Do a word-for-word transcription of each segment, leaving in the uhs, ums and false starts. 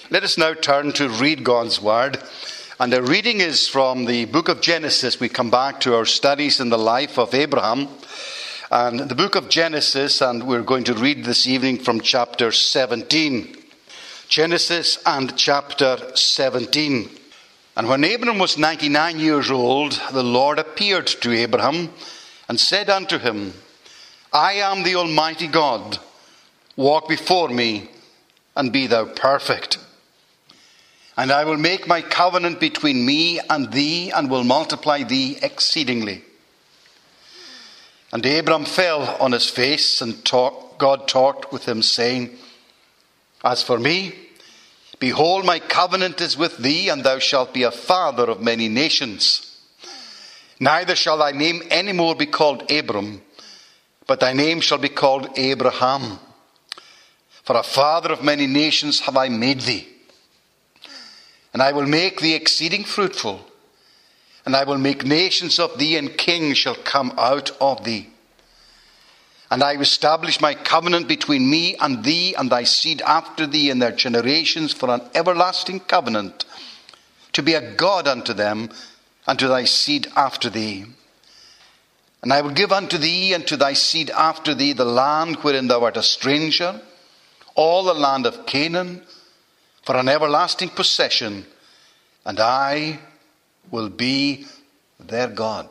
Let us now turn to read God's Word. And the reading is from the book of Genesis. We come back to our studies in the life of Abraham. And the book of Genesis, and we're going to read this evening from chapter seventeen. Genesis and chapter seventeen. And when Abram was ninety-nine years old, the Lord appeared to Abraham and said unto him, I am the Almighty God. Walk before me, and be thou perfect. And I will make my covenant between me and thee, and will multiply thee exceedingly. And Abram fell on his face, and talk, God talked with him, saying, As for me, behold, my covenant is with thee, and thou shalt be a father of many nations. Neither shall thy name any more be called Abram, but thy name shall be called Abraham. For a father of many nations have I made thee. And I will make thee exceeding fruitful, and I will make nations of thee, and kings shall come out of thee. And I will establish my covenant between me and thee and thy seed after thee in their generations for an everlasting covenant, to be a God unto them and to thy seed after thee. And I will give unto thee and to thy seed after thee the land wherein thou art a stranger, all the land of Canaan, for an everlasting possession, and I will be their God.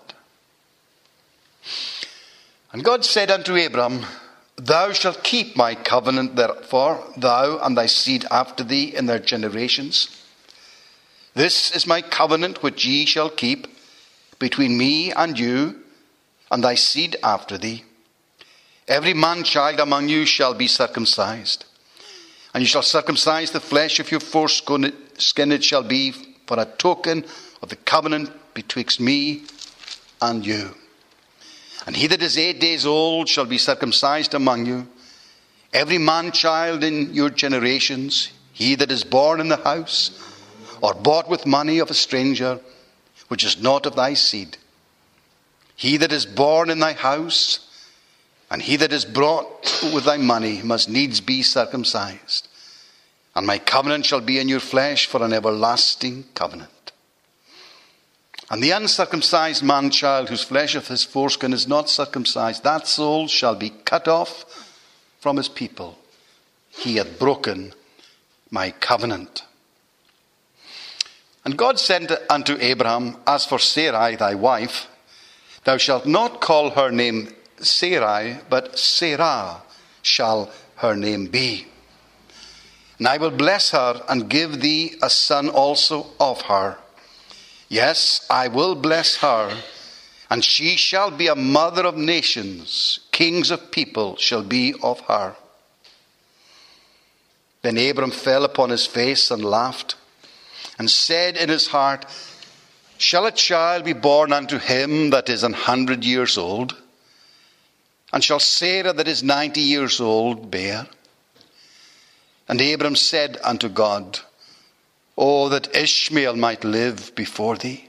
And God said unto Abram, Thou shalt keep my covenant, therefore, thou and thy seed after thee in their generations. This is my covenant which ye shall keep between me and you and thy seed after thee. Every man-child among you shall be circumcised. And you shall circumcise the flesh of your foreskin, it shall be for a token of the covenant betwixt me and you. And he that is eight days old shall be circumcised among you. Every man-child in your generations, he that is born in the house, or bought with money of a stranger, which is not of thy seed. He that is born in thy house, and he that is brought with thy money must needs be circumcised. And my covenant shall be in your flesh for an everlasting covenant. And the uncircumcised man-child whose flesh of his foreskin is not circumcised, that soul shall be cut off from his people. He hath broken my covenant. And God said unto Abraham, As for Sarai thy wife, thou shalt not call her name Sarai, but Sarah shall her name be. And I will bless her and give thee a son also of her. Yes, I will bless her, and she shall be a mother of nations. Kings of people shall be of her. Then Abram fell upon his face and laughed, and said in his heart, Shall a child be born unto him that is an hundred years old? And shall Sarah that is ninety years old bear? And Abram said unto God, Oh, that Ishmael might live before thee.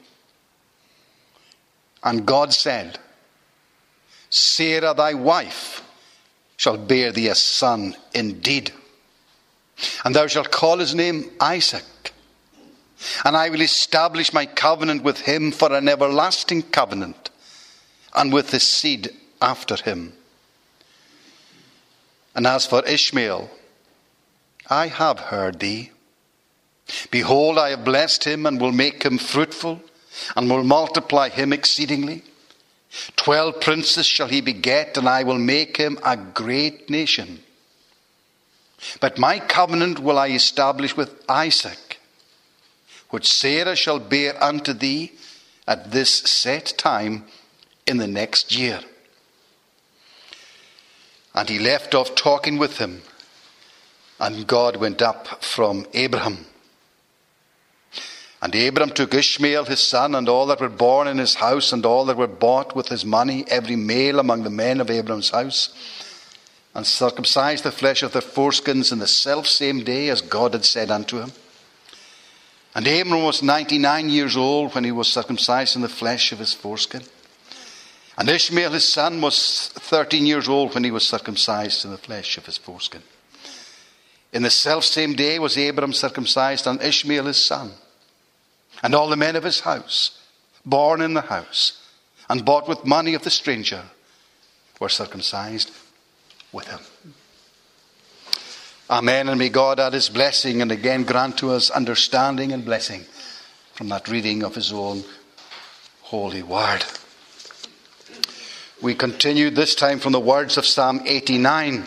And God said, Sarah thy wife shall bear thee a son indeed. And thou shalt call his name Isaac. And I will establish my covenant with him for an everlasting covenant, and with his seed after him. And as for Ishmael, I have heard thee. Behold, I have blessed him, and will make him fruitful, and will multiply him exceedingly. Twelve princes shall he beget, and I will make him a great nation. But my covenant will I establish with Isaac, which Sarah shall bear unto thee at this set time in the next year. And he left off talking with him, and God went up from Abraham. And Abram took Ishmael his son, and all that were born in his house, and all that were bought with his money, every male among the men of Abram's house, and circumcised the flesh of their foreskins in the selfsame day as God had said unto him. And Abram was ninety-nine years old when he was circumcised in the flesh of his foreskin. And Ishmael his son was thirteen years old when he was circumcised in the flesh of his foreskin. In the selfsame day was Abraham circumcised, and Ishmael his son. And all the men of his house, born in the house, and bought with money of the stranger, were circumcised with him. Amen. And may God add his blessing and again grant to us understanding and blessing from that reading of his own holy word. We continue this time from the words of Psalm eighty-nine.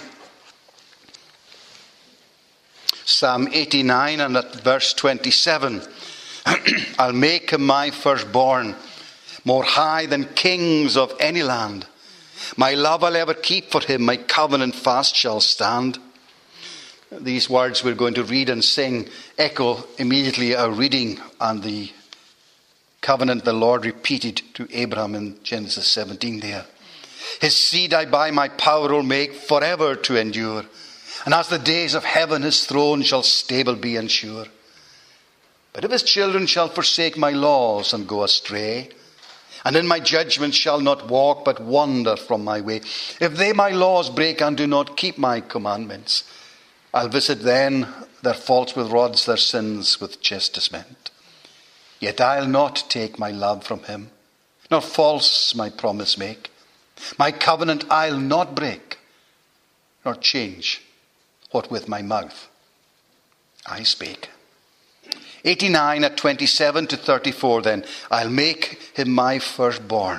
Psalm eighty-nine and at verse twenty-seven. I'll make him my firstborn, more high than kings of any land. My love I'll ever keep for him, my covenant fast shall stand. These words we're going to read and sing echo immediately our reading and the covenant the Lord repeated to Abraham in Genesis seventeen there. His seed I by my power will make forever to endure. And as the days of heaven his throne shall stable be and sure. But if his children shall forsake my laws and go astray, and in my judgments shall not walk but wander from my way, if they my laws break and do not keep my commandments, I'll visit then their faults with rods, their sins with chastisement. Yet I'll not take my love from him, nor false my promise make. My covenant I'll not break, nor change what with my mouth I speak. eighty-nine at twenty-seven to thirty-four then. I'll make him my firstborn.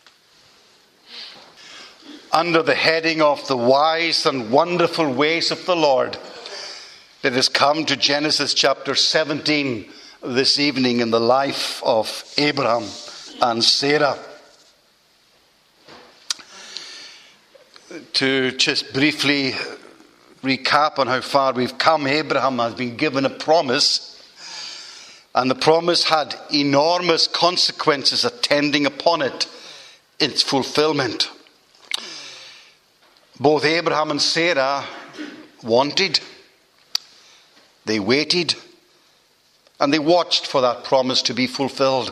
Under the heading of the wise and wonderful ways of the Lord, let us come to Genesis chapter seventeen this evening in the life of Abraham and Sarah. To just briefly recap on how far we've come, Abraham has been given a promise, and the promise had enormous consequences attending upon it, its fulfillment. Both Abraham and Sarah wanted, they waited, and they watched for that promise to be fulfilled.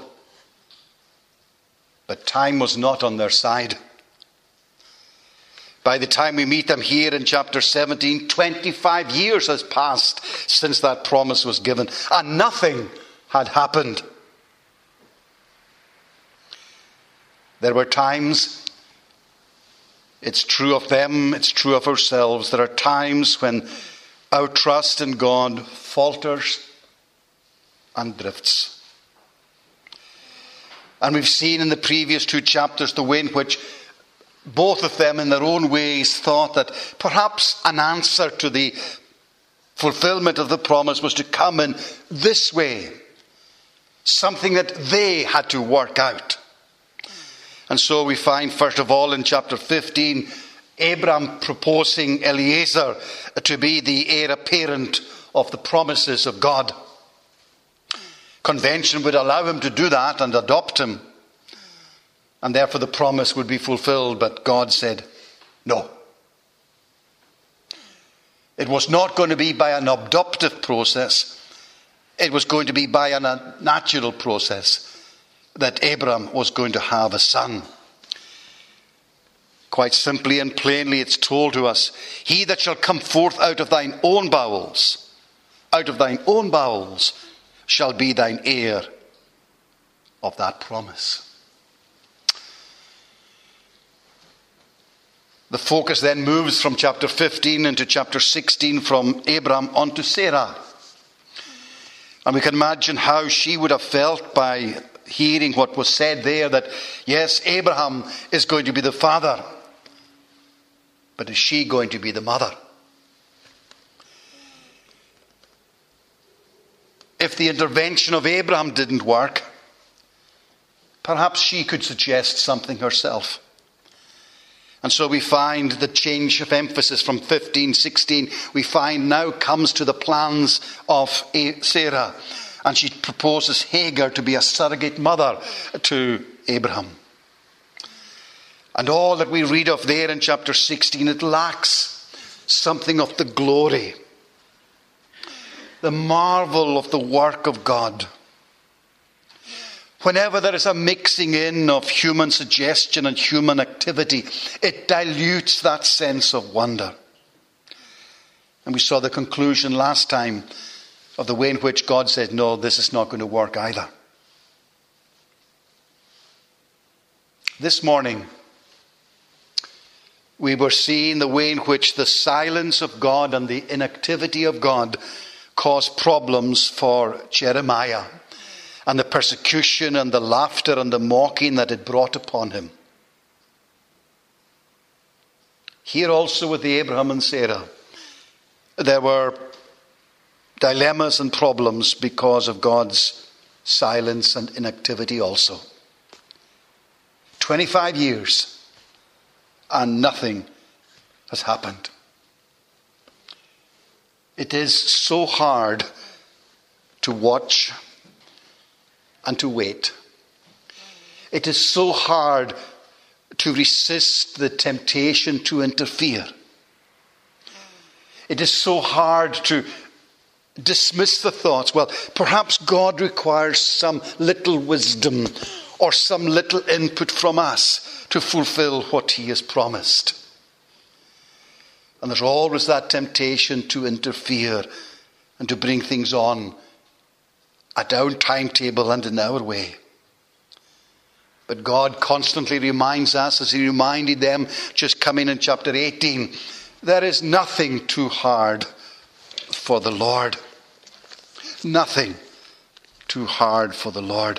But time was not on their side. By the time we meet them here in chapter seventeen, twenty-five years has passed since that promise was given, and nothing had happened. There were times, it's true of them, it's true of ourselves, there are times when our trust in God falters and drifts. And we've seen in the previous two chapters the way in which both of them in their own ways thought that perhaps an answer to the fulfillment of the promise was to come in this way. Something that they had to work out. And so we find, first of all, in chapter fifteen, Abraham proposing Eliezer to be the heir apparent of the promises of God. Convention would allow him to do that and adopt him, and therefore the promise would be fulfilled, but God said no. It was not going to be by an adoptive process. It was going to be by a natural process that Abraham was going to have a son. Quite simply and plainly it's told to us, he that shall come forth out of thine own bowels, out of thine own bowels shall be thine heir of that promise. The focus then moves from chapter fifteen into chapter sixteen, from Abraham onto Sarah. And we can imagine how she would have felt by hearing what was said there, that yes, Abraham is going to be the father, but is she going to be the mother? If the intervention of Abraham didn't work, perhaps she could suggest something herself. And so we find the change of emphasis from fifteen, sixteen, we find now comes to the plans of Sarah. And she proposes Hagar to be a surrogate mother to Abraham. And all that we read of there in chapter sixteen, it lacks something of the glory, the marvel of the work of God. Whenever there is a mixing in of human suggestion and human activity, it dilutes that sense of wonder. And we saw the conclusion last time of the way in which God said, no, this is not going to work either. This morning, we were seeing the way in which the silence of God and the inactivity of God caused problems for Jeremiah, and the persecution and the laughter and the mocking that it brought upon him. Here also with the Abraham and Sarah, there were dilemmas and problems because of God's silence and inactivity also. twenty-five years and nothing has happened. It is so hard to watch and to wait. It is so hard to resist the temptation to interfere. It is so hard to dismiss the thoughts, well, perhaps God requires some little wisdom or some little input from us to fulfill what he has promised. And there's always that temptation to interfere and to bring things on at our timetable and in our way. But God constantly reminds us, as he reminded them just coming in chapter eighteen, there is nothing too hard for the Lord. Nothing too hard for the Lord.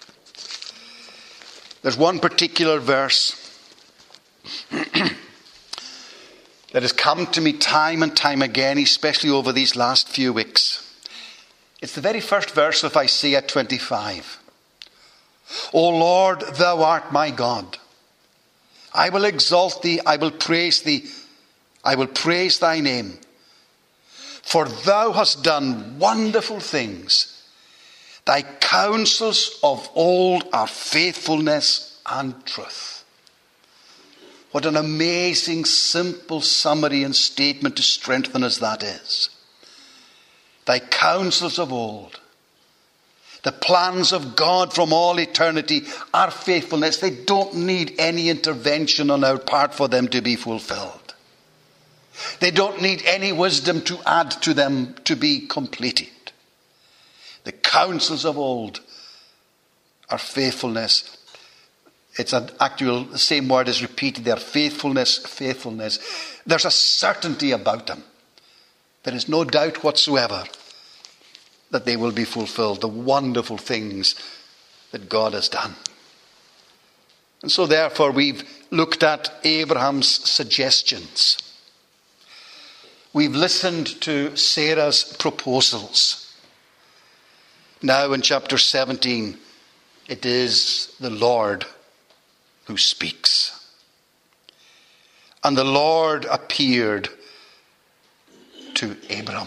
There's one particular verse that has come to me time and time again, especially over these last few weeks. It's the very first verse of Isaiah twenty-five. O Lord, thou art my God. I will exalt thee, I will praise thee, I will praise thy name. For thou hast done wonderful things. Thy counsels of old are faithfulness and truth. What an amazing, simple summary and statement to strengthen us that is. Thy counsels of old. The plans of God from all eternity are faithfulness. They don't need any intervention on our part for them to be fulfilled. They don't need any wisdom to add to them to be completed. The counsels of old are faithfulness. It's an actual, the same word is repeated there. Faithfulness, faithfulness. There's a certainty about them. There is no doubt whatsoever that they will be fulfilled. The wonderful things that God has done. And so therefore we've looked at Abraham's suggestions. We've listened to Sarah's proposals. Now in chapter seventeen, it is the Lord who speaks. And the Lord appeared to Abram.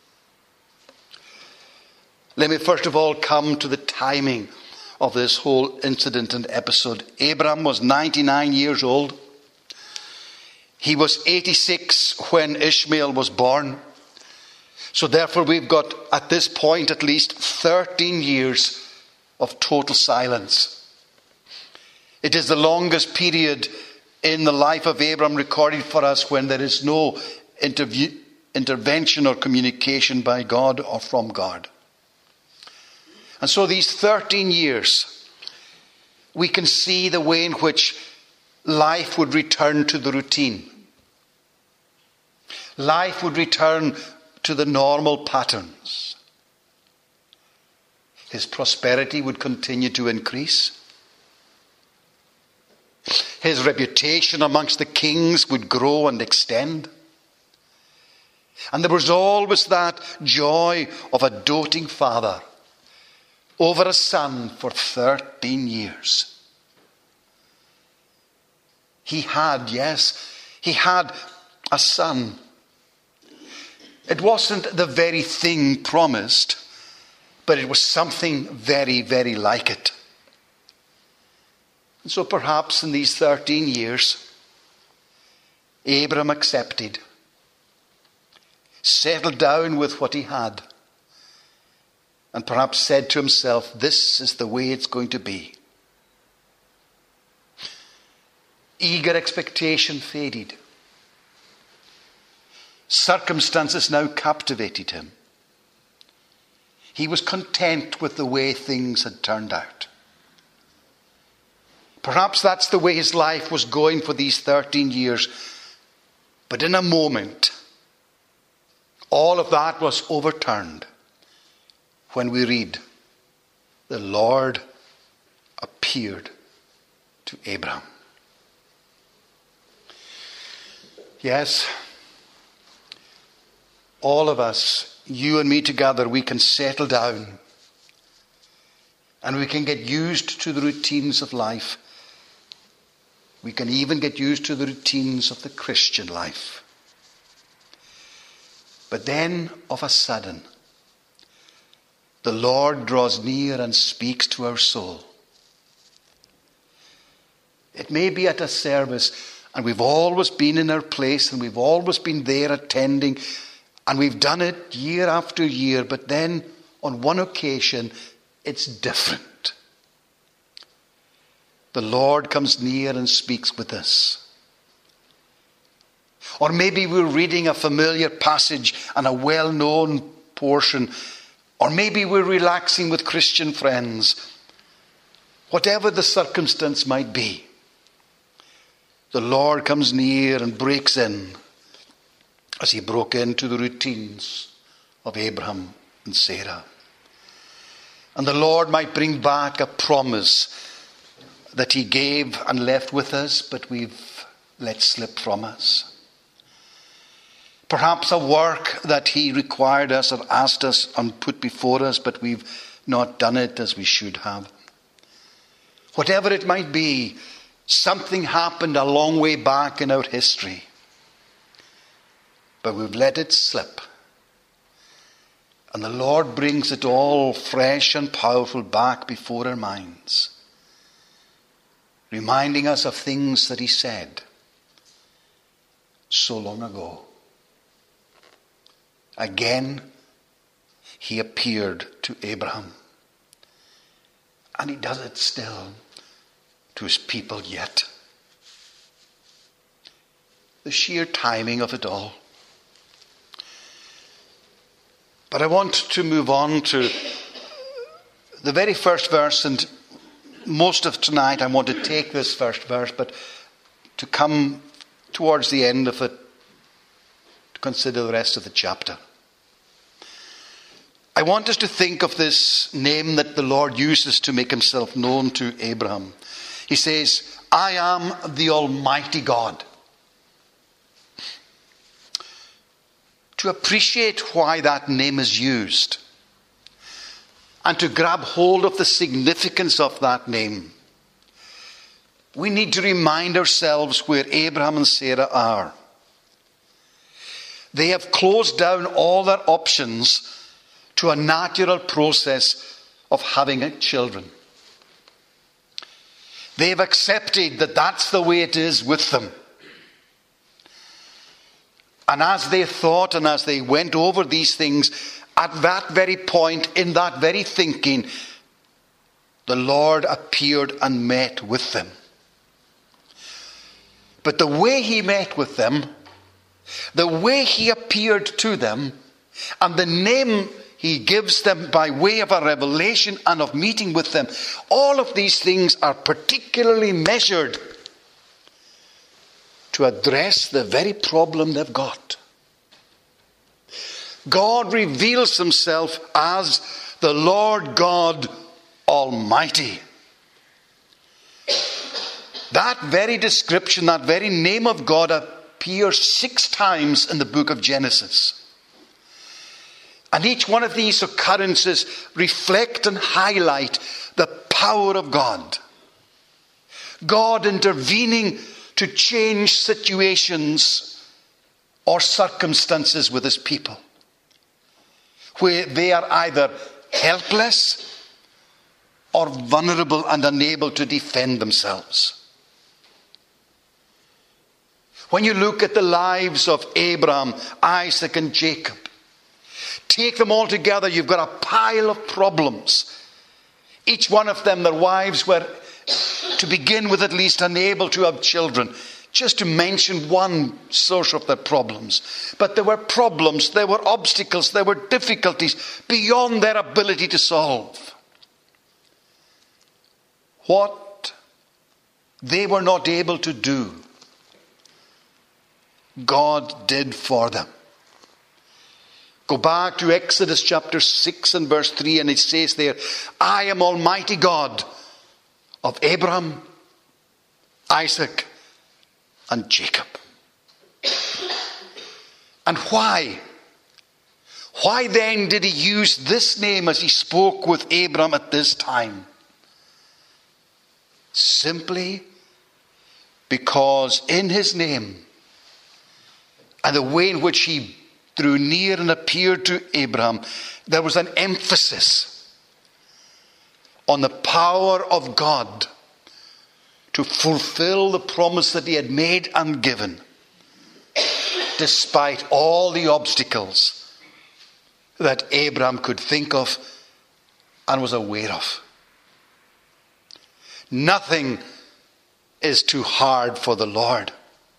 Let me first of all come to the timing of this whole incident and episode. Abram was ninety-nine years old. He was eighty-six when Ishmael was born. So therefore we've got, at this point at least, thirteen years of total silence. It is the longest period in the life of Abram recorded for us when there is no interview, intervention or communication by God or from God. And so these thirteen years, we can see the way in which life would return to the routine. Life would return to the normal patterns. His prosperity would continue to increase. His reputation amongst the kings would grow and extend. And there was always that joy of a doting father over a son for thirteen years. He had, yes, he had a son. It wasn't the very thing promised, but it was something very, very like it. And so perhaps in these thirteen years, Abram accepted, settled down with what he had, and perhaps said to himself, this is the way it's going to be. Eager expectation faded. Circumstances now captivated him. He was content with the way things had turned out. Perhaps that's the way his life was going for these thirteen years. But in a moment, all of that was overturned when we read, the Lord appeared to Abraham. Yes, all of us, you and me together, we can settle down and we can get used to the routines of life. We can even get used to the routines of the Christian life. But then, of a sudden, the Lord draws near and speaks to our soul. It may be at a service, and we've always been in our place, and we've always been there attending, and we've done it year after year, but then on one occasion, it's different. The Lord comes near and speaks with us. Or maybe we're reading a familiar passage and a well-known portion. Or maybe we're relaxing with Christian friends. Whatever the circumstance might be, the Lord comes near and breaks in as he broke into the routines of Abraham and Sarah. And the Lord might bring back a promise that he gave and left with us, but we've let slip from us. Perhaps a work that he required us or asked us and put before us, but we've not done it as we should have. Whatever it might be, something happened a long way back in our history, but we've let it slip. And the Lord brings it all fresh and powerful back before our minds, reminding us of things that he said so long ago. Again, he appeared to Abraham. And he does it still to his people yet. The sheer timing of it all. But I want to move on to the very first verse, and most of tonight I want to take this first verse, but to come towards the end of it, to consider the rest of the chapter. I want us to think of this name that the Lord uses to make himself known to Abraham. He says, I am the Almighty God. To appreciate why that name is used, and to grab hold of the significance of that name, we need to remind ourselves where Abraham and Sarah are. They have closed down all their options to a natural process of having children. They have accepted that that's the way it is with them. And as they thought and as they went over these things, at that very point, in that very thinking, the Lord appeared and met with them. But the way he met with them, the way he appeared to them, and the name he gives them by way of a revelation and of meeting with them, all of these things are particularly measured to address the very problem they've got. God reveals himself as the Lord God Almighty. That very description, that very name of God appears six times in the book of Genesis. And each one of these occurrences reflect and highlight the power of God. God intervening to change situations or circumstances with his people, where they are either helpless or vulnerable and unable to defend themselves. When you look at the lives of Abraham, Isaac, and Jacob, take them all together, you've got a pile of problems. Each one of them, their wives were, to begin with at least, unable to have children. just to mention one source of their problems. But there were problems, there were obstacles, there were difficulties beyond their ability to solve. What they were not able to do, God did for them. Go back to Exodus chapter six and verse three, and it says there, I am Almighty God of Abraham, Isaac, and Jacob. And why? Why then did he use this name as he spoke with Abraham at this time? Simply because in his name and the way in which he drew near and appeared to Abraham, there was an emphasis on the power of God to fulfill the promise that he had made and given, despite all the obstacles that Abraham could think of and was aware of. Nothing is too hard for the Lord.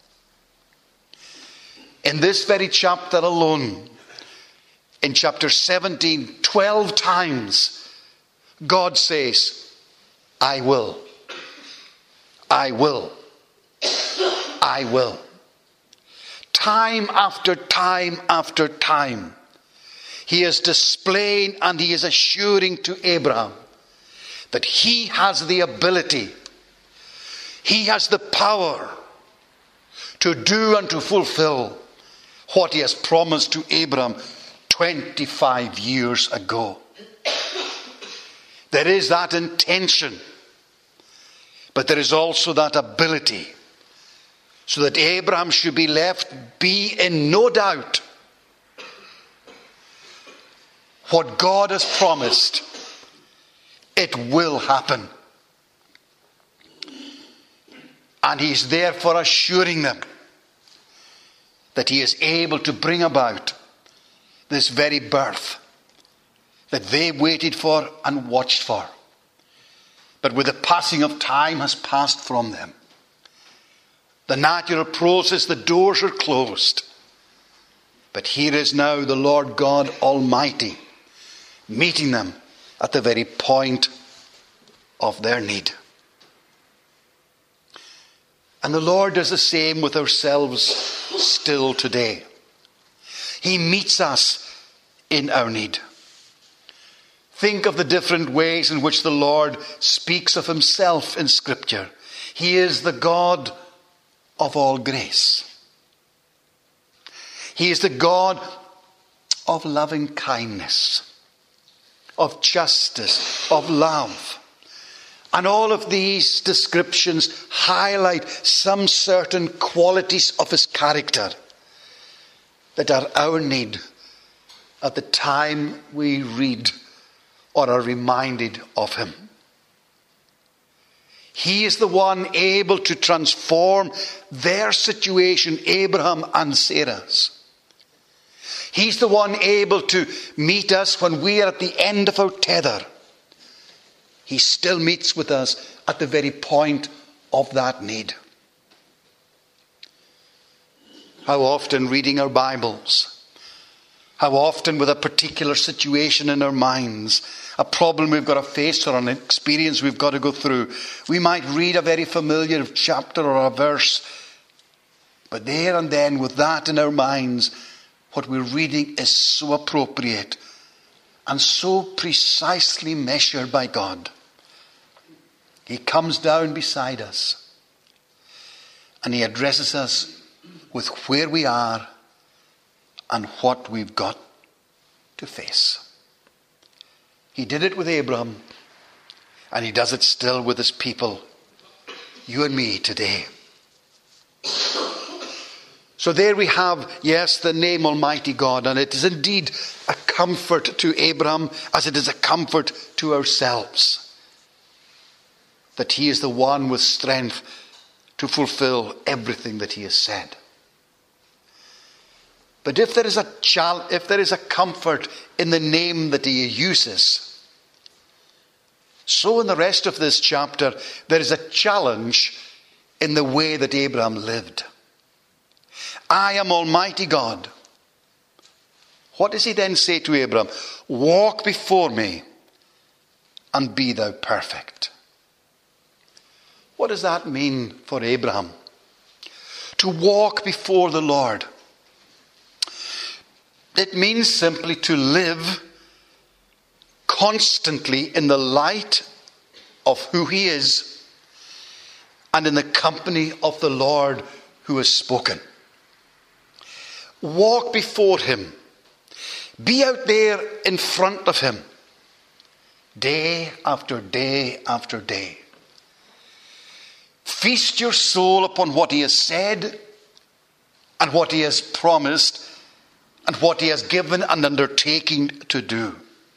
In this very chapter alone, in chapter seventeen, twelve times, God says, I will. I will. I will. Time after time after time, he is displaying and he is assuring to Abraham that he has the ability, he has the power to do and to fulfill what he has promised to Abraham twenty-five years ago. There is that intention, but there is also that ability, so that Abraham should be left be in no doubt. What God has promised, it will happen. And he's therefore assuring them that he is able to bring about this very birth that they waited for and watched for, but with the passing of time has passed from them. The natural process, the doors are closed. But here is now the Lord God Almighty meeting them at the very point of their need. And the Lord does the same with ourselves still today. He meets us in our need. Think of the different ways in which the Lord speaks of himself in Scripture. He is the God of all grace. He is the God of loving kindness, of justice, of love. And all of these descriptions highlight some certain qualities of his character that are our need at the time we read or are reminded of him. He is the one able to transform their situation, Abraham and Sarah's. He's the one able to meet us when we are at the end of our tether. He still meets with us at the very point of that need. How often reading our Bibles, how often with a particular situation in our minds, a problem we've got to face or an experience we've got to go through, we might read a very familiar chapter or a verse, but there and then with that in our minds, what we're reading is so appropriate and so precisely measured by God. He comes down beside us and he addresses us with where we are and what we've got to face. He did it with Abraham, and he does it still with his people, you and me today. So there we have, yes, the name Almighty God, and it is indeed a comfort to Abraham as it is a comfort to ourselves, that he is the one with strength to fulfill everything that he has said. But if there is a chal- if there is a comfort in the name that he uses, so in the rest of this chapter there is a challenge in the way that Abraham lived. I am Almighty God. What does he then say to Abraham? Walk before me and be thou perfect. What does that mean for Abraham? To walk before the Lord. It means simply to live constantly in the light of who he is and in the company of the Lord who has spoken. Walk before him. Be out there in front of him. Day after day after day. Feast your soul upon what he has said and what he has promised and what he has given and undertaking to do.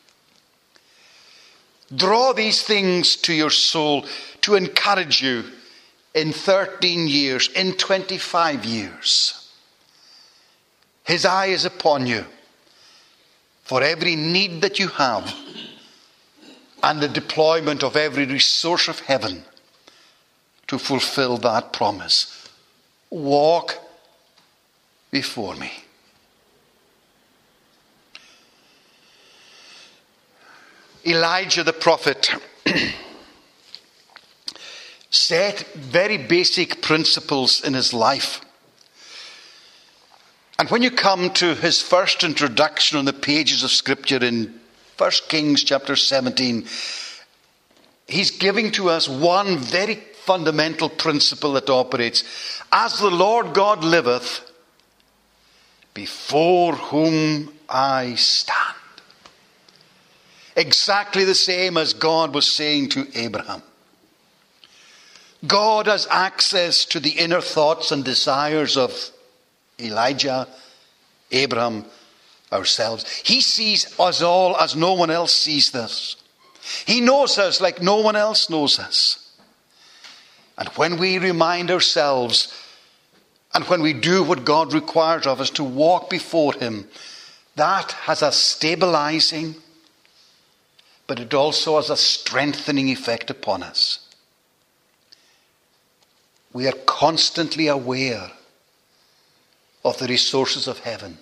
Draw these things to your soul to encourage you in thirteen years, in twenty-five years. His eye is upon you for every need that you have and the deployment of every resource of heaven to fulfill that promise. Walk before me. Elijah the prophet set very basic principles in his life. And when you come to his first introduction on the pages of Scripture in First Kings chapter seventeen, he's giving to us one very fundamental principle that operates. As the Lord God liveth, before whom I stand. Exactly the same as God was saying to Abraham. God has access to the inner thoughts and desires of Elijah, Abraham, ourselves. He sees us all as no one else sees this. He knows us like no one else knows us. And when we remind ourselves, and when we do what God requires of us to walk before him, that has a stabilizing, but it also has a strengthening effect upon us. We are constantly aware of the resources of heaven.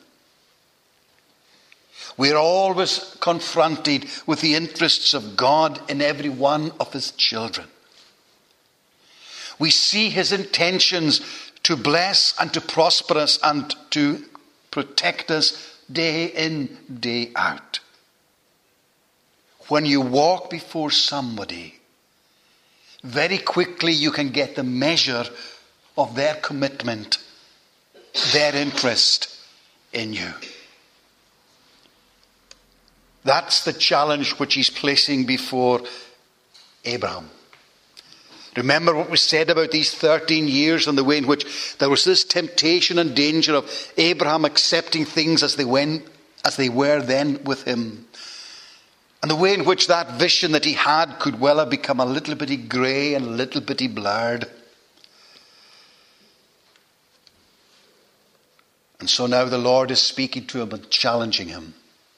We are always confronted with the interests of God in every one of his children. We see his intentions to bless and to prosper us and to protect us day in, day out. When you walk before somebody, very quickly you can get the measure of their commitment, their interest in you. That's the challenge which he's placing before Abraham. Remember what was said about these thirteen years and the way in which there was this temptation and danger of Abraham accepting things as they went, as they were then with him. And the way in which that vision that he had could well have become a little bitty grey and a little bitty blurred. And so now the Lord is speaking to him and challenging him.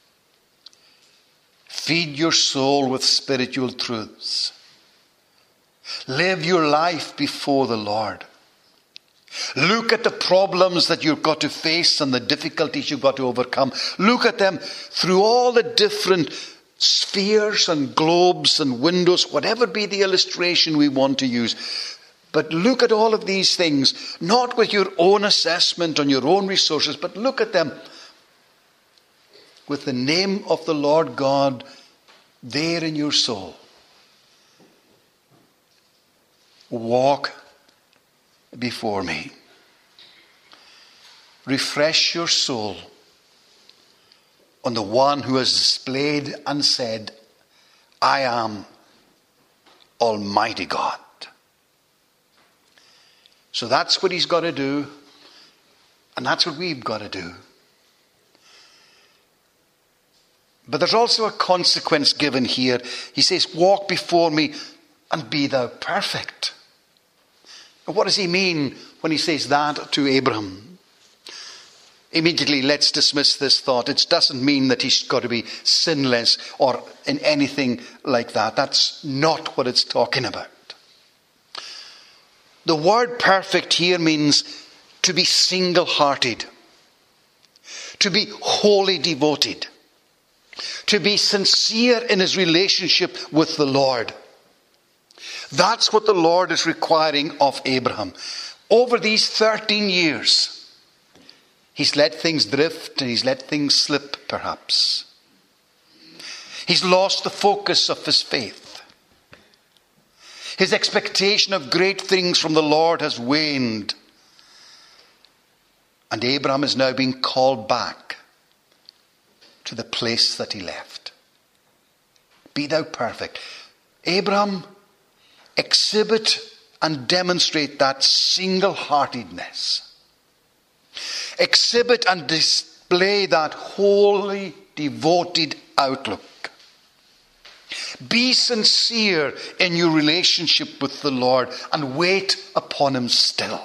Feed your soul with spiritual truths. Live your life before the Lord. Look at the problems that you've got to face and the difficulties you've got to overcome. Look at them through all the different spheres and globes and windows, whatever be the illustration we want to use. But look at all of these things, not with your own assessment on your own resources, but look at them with the name of the Lord God there in your soul. Walk before me. Refresh your soul on the one who has displayed and said, I am Almighty God. So that's what he's got to do, and that's what we've got to do. But there's also a consequence given here. He says, walk before me and be thou perfect. Now, what does he mean when he says that to Abraham? Immediately, let's dismiss this thought. It doesn't mean that he's got to be sinless or in anything like that. That's not what it's talking about. The word perfect here means to be single-hearted, to be wholly devoted, to be sincere in his relationship with the Lord. That's what the Lord is requiring of Abraham. Over these thirteen years, he's let things drift and he's let things slip, perhaps. He's lost the focus of his faith. His expectation of great things from the Lord has waned. And Abraham is now being called back to the place that he left. Be thou perfect. Abraham, exhibit and demonstrate that single-heartedness. Exhibit and display that wholly devoted outlook. Be sincere in your relationship with the Lord and wait upon him still.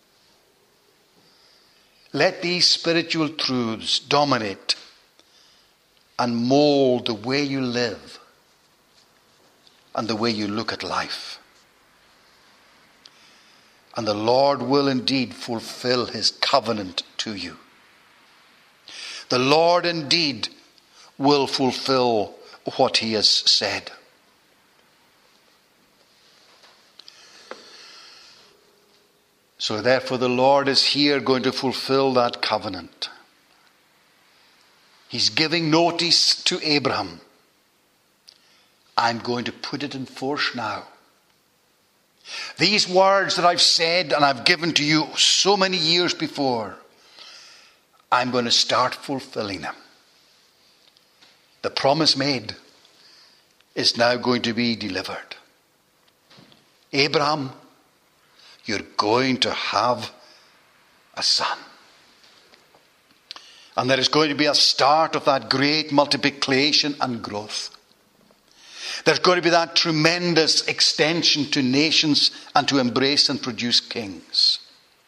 Let these spiritual truths dominate and mold the way you live and the way you look at life. And the Lord will indeed fulfill his covenant to you. The Lord indeed will fulfill what he has said. So therefore the Lord is here going to fulfill that covenant. He's giving notice to Abraham. I'm going to put it in force now. These words that I've said and I've given to you so many years before, I'm going to start fulfilling them. The promise made is now going to be delivered. Abraham, you're going to have a son. And there is going to be a start of that great multiplication and growth. There's going to be that tremendous extension to nations and to embrace and produce kings.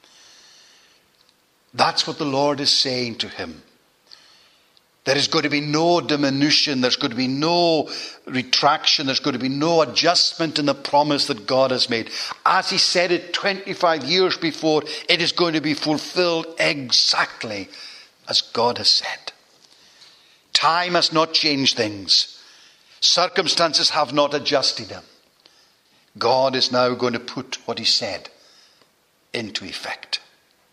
That's what the Lord is saying to him. There is going to be no diminution. There's going to be no retraction. There's going to be no adjustment in the promise that God has made. As he said it twenty-five years before, it is going to be fulfilled exactly as God has said. Time has not changed things. Circumstances have not adjusted them. God is now going to put what he said into effect.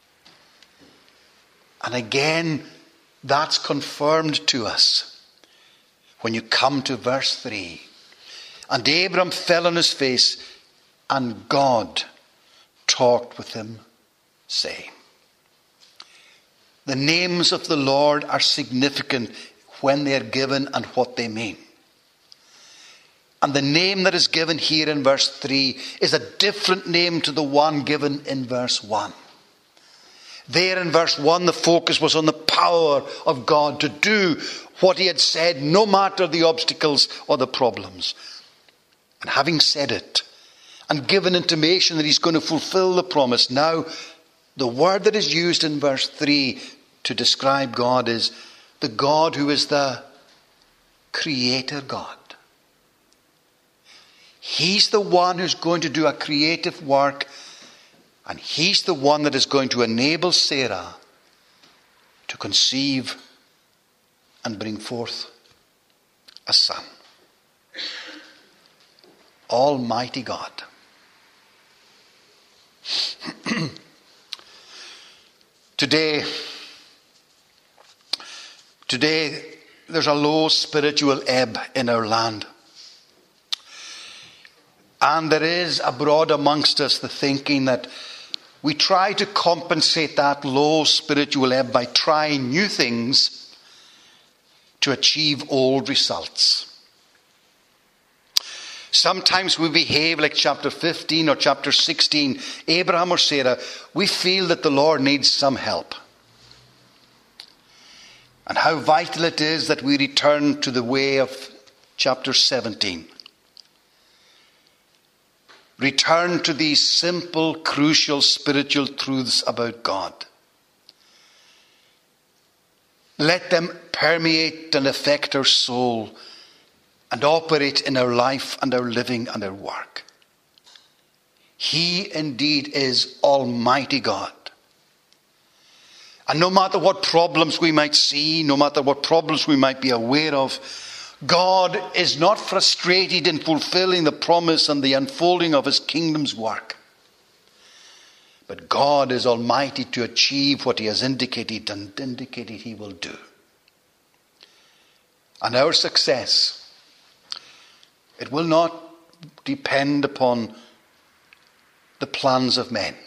And again, that's confirmed to us when you come to verse three. And Abram fell on his face, and God talked with him, saying. The names of the Lord are significant when they are given and what they mean. And the name that is given here in verse three is a different name to the one given in verse one. There in verse one, the focus was on the power of God to do what he had said, no matter the obstacles or the problems. And having said it, and given intimation that he's going to fulfill the promise, now the word that is used in verse three to describe God is the God who is the Creator God. He's the one who's going to do a creative work, and he's the one that is going to enable Sarah to conceive and bring forth a son. Almighty God. Today, today there's a low spiritual ebb in our land. And there is abroad amongst us the thinking that we try to compensate that low spiritual ebb by trying new things to achieve old results. Sometimes we behave like chapter fifteen or chapter sixteen, Abraham or Sarah. We feel that the Lord needs some help. And how vital it is that we return to the way of chapter seventeen. Return to these simple, crucial spiritual truths about God. Let them permeate and affect our soul and operate in our life and our living and our work. He indeed is Almighty God. And no matter what problems we might see, no matter what problems we might be aware of, God is not frustrated in fulfilling the promise and the unfolding of his kingdom's work. But God is almighty to achieve what he has indicated and indicated he will do. And our success, it will not depend upon the plans of men.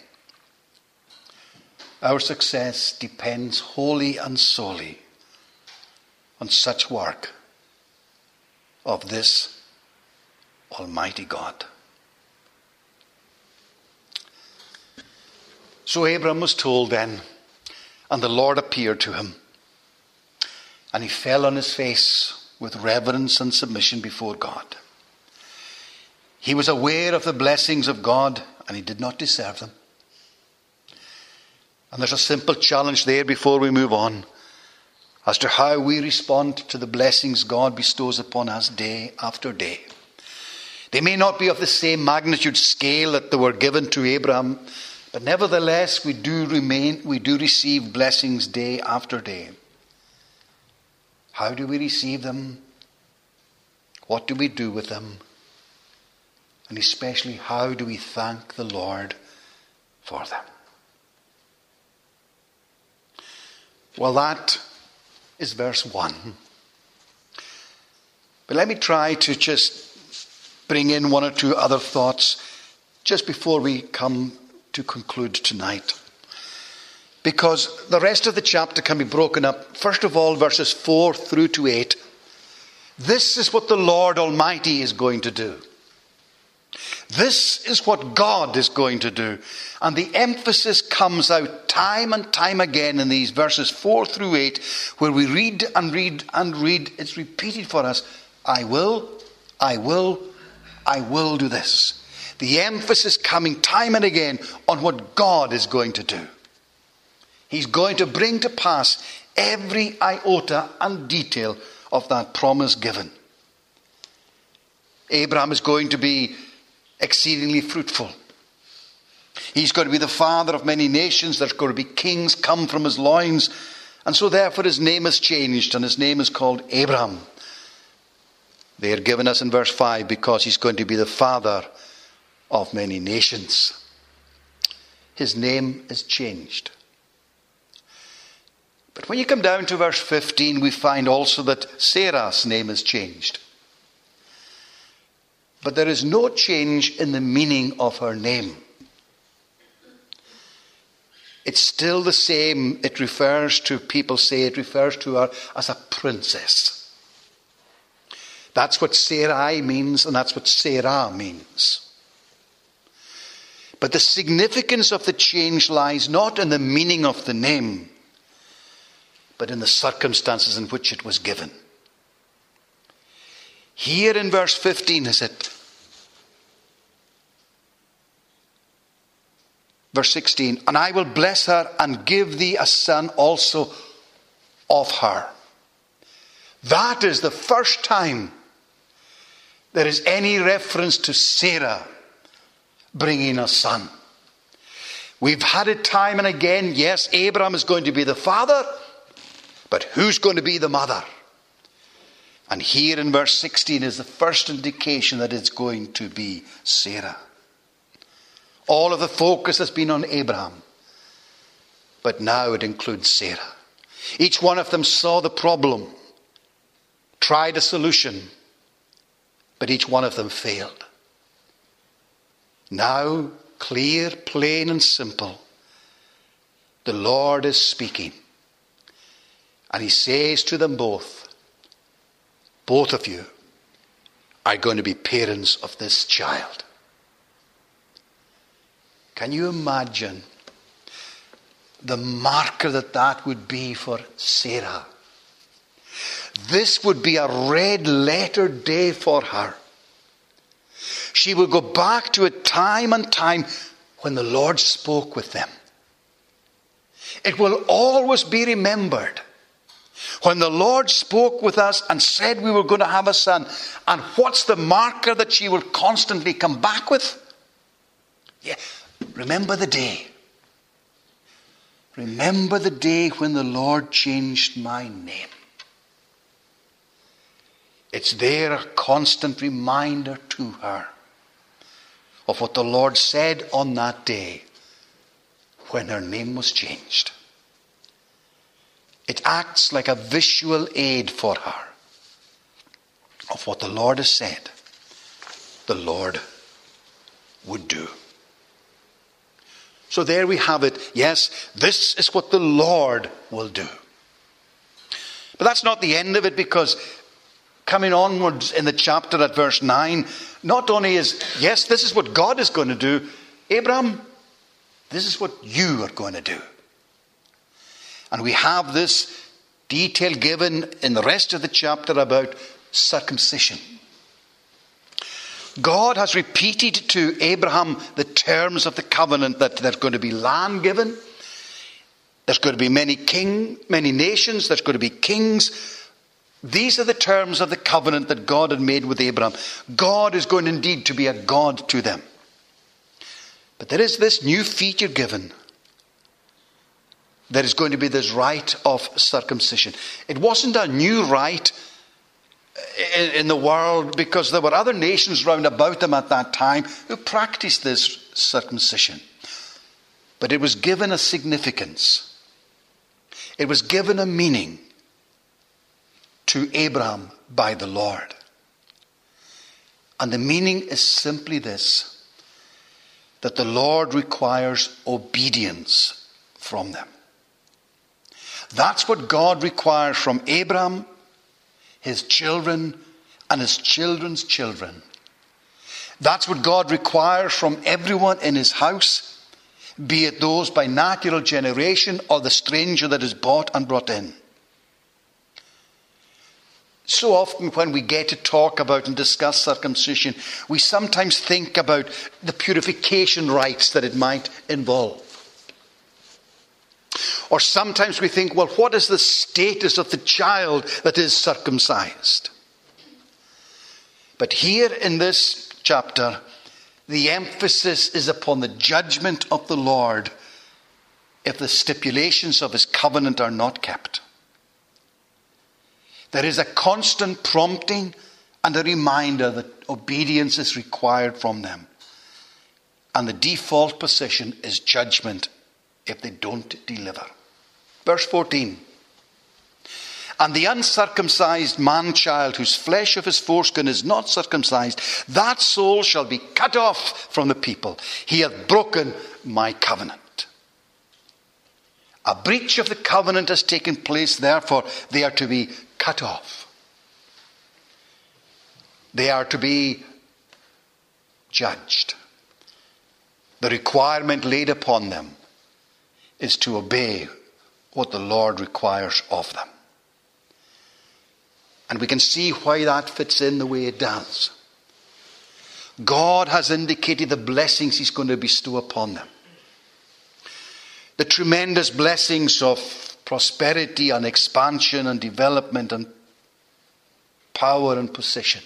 Our success depends wholly and solely on such work of this Almighty God. So Abram was told then, and the Lord appeared to him, and he fell on his face with reverence and submission before God. He was aware of the blessings of God, and he did not deserve them. And there's a simple challenge there before we move on as to how we respond to the blessings God bestows upon us day after day. They may not be of the same magnitude scale that they were given to Abraham, but nevertheless we do remain, we do receive blessings day after day. How do we receive them? What do we do with them? And especially, how do we thank the Lord for them? Well, that is verse one. But let me try to just bring in one or two other thoughts just before we come to conclude tonight. Because the rest of the chapter can be broken up. First of all, verses four through to eight. This is what the Lord Almighty is going to do. This is what God is going to do. And the emphasis comes out time and time again in these verses four through eight, where we read and read and read. It's repeated for us. I will, I will, I will do this. The emphasis coming time and again on what God is going to do. He's going to bring to pass every iota and detail of that promise given. Abraham is going to be exceedingly fruitful. He's going to be the father of many nations. There's going to be kings come from his loins. And so therefore his name is changed and his name is called Abraham. They are given us in verse five because he's going to be the father of many nations. His name is changed. But when you come down to verse fifteen, we find also that Sarah's name is changed. But there is no change in the meaning of her name. It's still the same. It refers to, people say it refers to her as a princess. That's what Sarai means, and that's what Sarah means. But the significance of the change lies not in the meaning of the name, but in the circumstances in which it was given. Here in verse fifteen is it. Verse sixteen, and I will bless her and give thee a son also of her. That is the first time there is any reference to Sarah bringing a son. We've had it time and again. Yes, Abraham is going to be the father, but who's going to be the mother? And here in verse sixteen is the first indication that it's going to be Sarah. All of the focus has been on Abraham, but now it includes Sarah. Each one of them saw the problem, tried a solution, but each one of them failed. Now, clear, plain and simple, the Lord is speaking. And he says to them both, both of you are going to be parents of this child. Can you imagine the marker that that would be for Sarah? This would be a red letter day for her. She will go back to a time and time when the Lord spoke with them. It will always be remembered when the Lord spoke with us and said we were going to have a son. And what's the marker that she will constantly come back with? Yeah, remember the day. Remember the day when the Lord changed my name. It's there a constant reminder to her of what the Lord said on that day when her name was changed. It acts like a visual aid for her of what the Lord has said the Lord would do. So there we have it. Yes, this is what the Lord will do. But that's not the end of it, because coming onwards in the chapter at verse nine, not only is, yes, this is what God is going to do, Abraham, this is what you are going to do. And we have this detail given in the rest of the chapter about circumcision. God has repeated to Abraham the terms of the covenant, that there's going to be land given. There's going to be many king, many nations. There's going to be kings. These are the terms of the covenant that God had made with Abraham. God is going indeed to be a God to them. But there is this new feature given. There is going to be this rite of circumcision. It wasn't a new rite in, in the world, because there were other nations round about them at that time who practiced this circumcision. But it was given a significance. It was given a meaning to Abraham by the Lord. And the meaning is simply this: that the Lord requires obedience from them. That's what God requires from Abraham, his children, and his children's children. That's what God requires from everyone in his house, be it those by natural generation or the stranger that is bought and brought in. So often when we get to talk about and discuss circumcision, we sometimes think about the purification rites that it might involve. Or sometimes we think, well, what is the status of the child that is circumcised? But here in this chapter, the emphasis is upon the judgment of the Lord if the stipulations of his covenant are not kept. There is a constant prompting and a reminder that obedience is required from them. And the default position is judgment if they don't deliver. Verse fourteen. And the uncircumcised man-child, whose flesh of his foreskin is not circumcised, that soul shall be cut off from the people. He hath broken my covenant. A breach of the covenant has taken place, therefore they are to be cut off. They are to be judged. The requirement laid upon them is to obey what the Lord requires of them. And we can see why that fits in the way it does. God has indicated the blessings he's going to bestow upon them. The tremendous blessings of prosperity and expansion and development and power and position.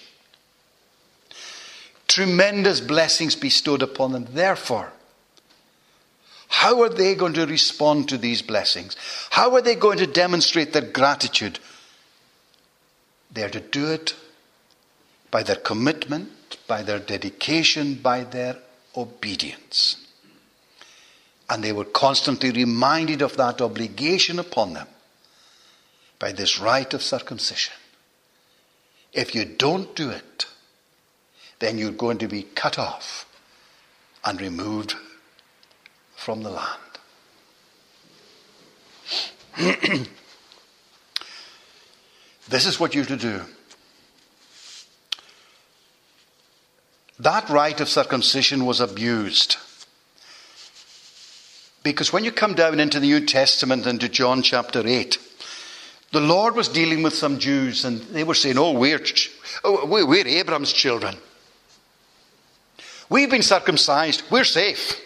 Tremendous blessings bestowed upon them. Therefore, how are they going to respond to these blessings? How are they going to demonstrate their gratitude? They are to do it by their commitment, by their dedication, by their obedience. And they were constantly reminded of that obligation upon them by this rite of circumcision. If you don't do it, then you're going to be cut off and removed from the land. This is what you're to do. That rite of circumcision was abused. Because when you come down into the New Testament, into John chapter eight, the Lord was dealing with some Jews, and they were saying, oh, we're, oh, we're Abraham's children. We've been circumcised. We're safe.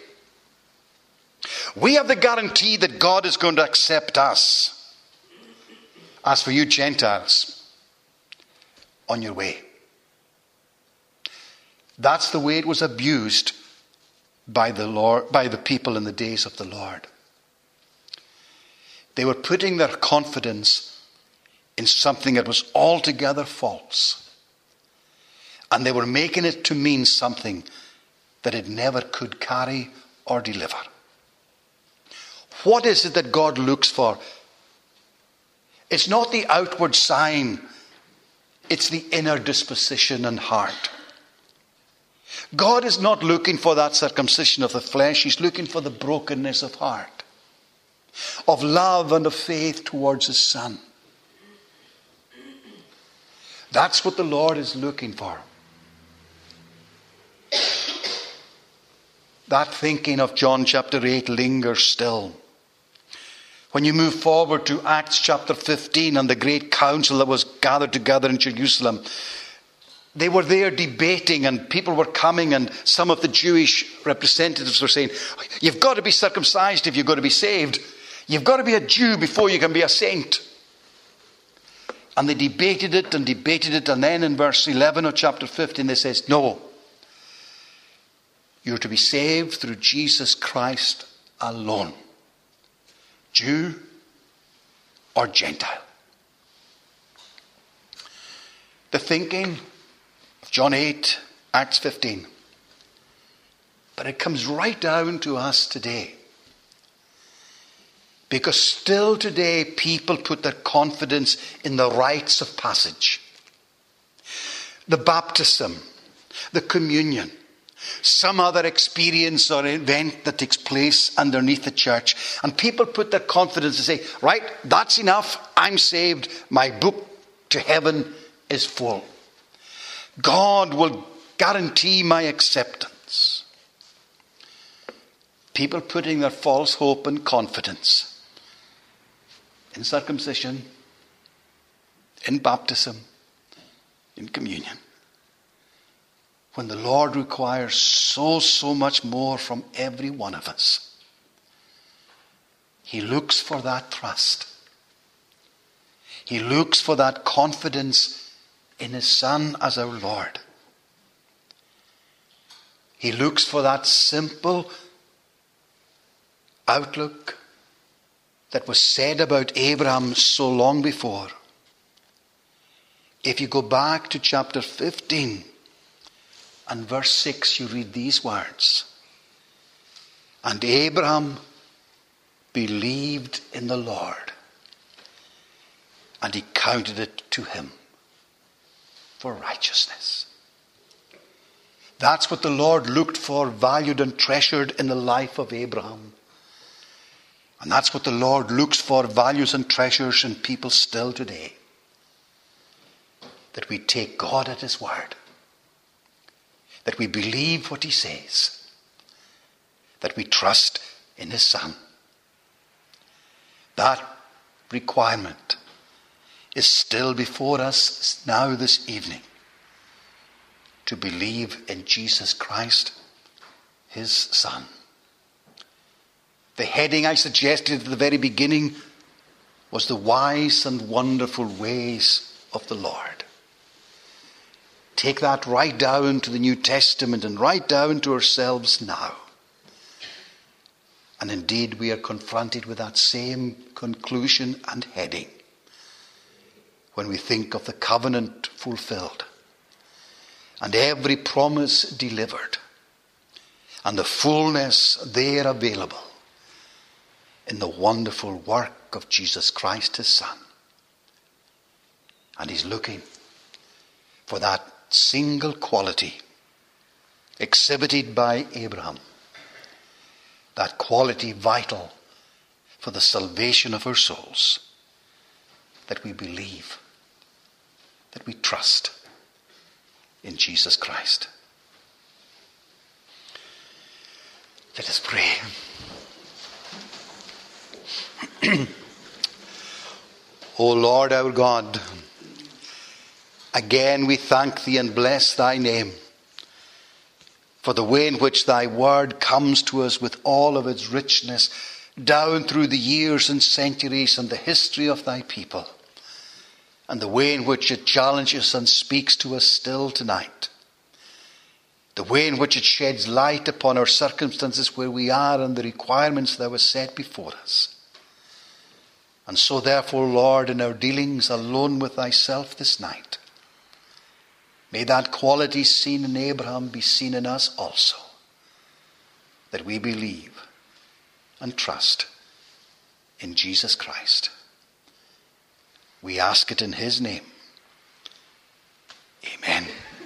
We have the guarantee that God is going to accept us. As for you Gentiles, on your way. That's the way it was abused by the Lord, by the people in the days of the Lord. They were putting their confidence in something that was altogether false. And they were making it to mean something that it never could carry or deliver. What is it that God looks for? It's not the outward sign. It's the inner disposition and heart. God is not looking for that circumcision of the flesh. He's looking for the brokenness of heart, of love and of faith towards his Son. That's what the Lord is looking for. That thinking of John chapter eight lingers still. When you move forward to Acts chapter fifteen and the great council that was gathered together in Jerusalem, they were there debating and people were coming, and some of the Jewish representatives were saying, you've got to be circumcised if you're going to be saved. You've got to be a Jew before you can be a saint. And they debated it and debated it, and then in verse eleven of chapter fifteen they says, no. You're to be saved through Jesus Christ alone. Jew or Gentile. The thinking of John eight, Acts fifteen. But it comes right down to us today. Because still today people put their confidence in the rites of passage. The baptism, the communion, some other experience or event that takes place underneath the church. And people put their confidence and say, right, that's enough. I'm saved. My book to heaven is full. God will guarantee my acceptance. People putting their false hope and confidence in circumcision, in baptism, in communion. When the Lord requires so, so much more from every one of us. He looks for that trust. He looks for that confidence in his Son as our Lord. He looks for that simple outlook that was said about Abraham so long before. If you go back to chapter fifteen and verse six, you read these words. And Abraham believed in the Lord, and he counted it to him for righteousness. That's what the Lord looked for, valued and treasured in the life of Abraham. And that's what the Lord looks for, values and treasures in people still today. That we take God at his word. That we believe what he says. That we trust in his Son. That requirement is still before us now this evening. To believe in Jesus Christ, his Son. The heading I suggested at the very beginning was the wise and wonderful ways of the Lord. Take that right down to the New Testament and right down to ourselves now. And indeed we are confronted with that same conclusion and heading when we think of the covenant fulfilled and every promise delivered and the fullness there available in the wonderful work of Jesus Christ, his Son. And he's looking for that single quality exhibited by Abraham. That quality vital for the salvation of our souls. That we believe. That we trust in Jesus Christ. Let us pray. O Lord our God, again we thank thee and bless thy name for the way in which thy word comes to us with all of its richness down through the years and centuries and the history of thy people, and the way in which it challenges and speaks to us still tonight. the way in which it sheds light upon our circumstances where we are and the requirements that were set before us. And so therefore, Lord, in our dealings alone with thyself this night, may that quality seen in Abraham be seen in us also, that we believe and trust in Jesus Christ. We ask it in his name. Amen.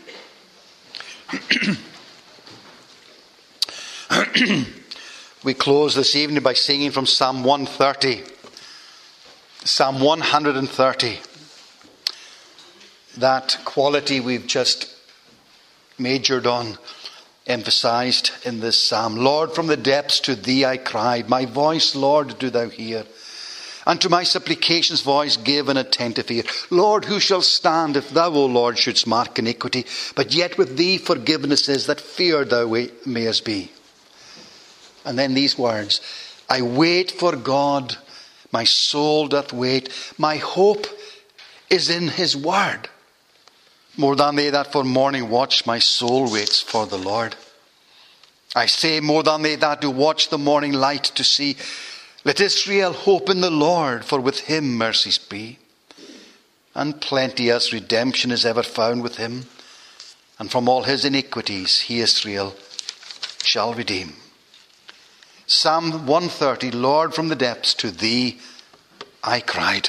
We close this evening by singing from Psalm one thirty. Psalm one thirty. That quality we've just majored on, emphasized in this psalm. Lord, from the depths to thee I cried. My voice, Lord, do thou hear. And to my supplications voice give an attentive ear. Lord, who shall stand if thou, O Lord, shouldst mark iniquity? But yet with thee forgiveness is, that fear thou mayest be. And then these words, I wait for God, my soul doth wait. My hope is in his word. More than they that for morning watch, my soul waits for the Lord. I say, more than they that do watch the morning light to see. Let Israel hope in the Lord, for with him mercies be. And plenteous redemption is ever found with him. And from all his iniquities he, Israel, shall redeem. Psalm one thirty, Lord, from the depths to thee I cried.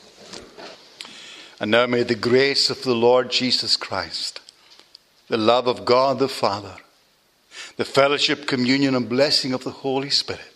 And now may the grace of the Lord Jesus Christ, the love of God the Father, the fellowship, communion, and blessing of the Holy Spirit